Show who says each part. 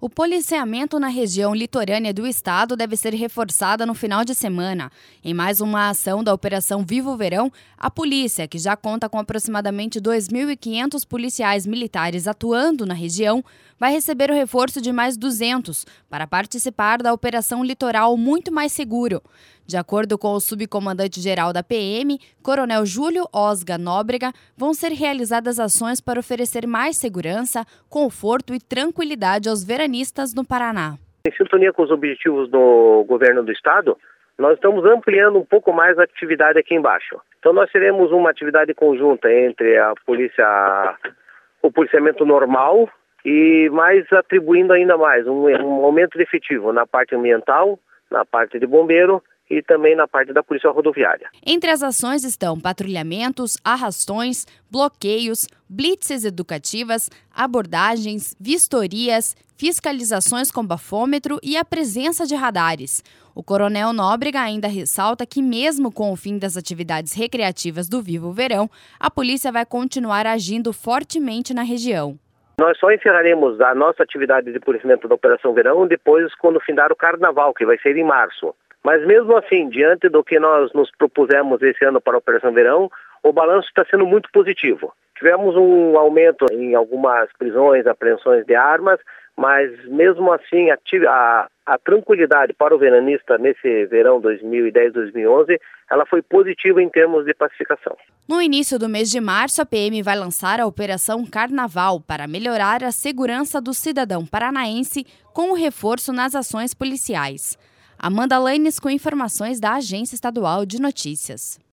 Speaker 1: O policiamento na região litorânea do estado deve ser reforçado no final de semana. Em mais uma ação da Operação Viva o Verão, a polícia, que já conta com aproximadamente 2.500 policiais militares atuando na região, vai receber o reforço de mais 200 para participar da Operação Litoral Muito Mais Seguro. De acordo com o subcomandante-geral da PM, Coronel Júlio Osga Nóbrega, vão ser realizadas ações para oferecer mais segurança, conforto e tranquilidade aos veranistas no Paraná.
Speaker 2: Em sintonia com os objetivos do governo do estado, nós estamos ampliando um pouco mais a atividade aqui embaixo. Então nós teremos uma atividade conjunta entre a polícia, o policiamento normal e mais atribuindo ainda mais um aumento de efetivo na parte ambiental, na parte de bombeiro e também na parte da polícia rodoviária.
Speaker 1: Entre as ações estão patrulhamentos, arrastões, bloqueios, blitzes educativas, abordagens, vistorias, fiscalizações com bafômetro e a presença de radares. O coronel Nóbrega ainda ressalta que mesmo com o fim das atividades recreativas do Viva o Verão, a polícia vai continuar agindo fortemente na região.
Speaker 2: Nós só encerraremos a nossa atividade de policiamento da Operação Verão depois quando findar o Carnaval, que vai ser em março. Mas mesmo assim, diante do que nós nos propusemos esse ano para a Operação Verão, o balanço está sendo muito positivo. Tivemos um aumento em algumas prisões, apreensões de armas, mas mesmo assim a tranquilidade para o veranista nesse verão 2010-2011, ela foi positiva em termos de pacificação.
Speaker 1: No início do mês de março, a PM vai lançar a Operação Carnaval para melhorar a segurança do cidadão paranaense com o reforço nas ações policiais. Amanda Lanes com informações da Agência Estadual de Notícias.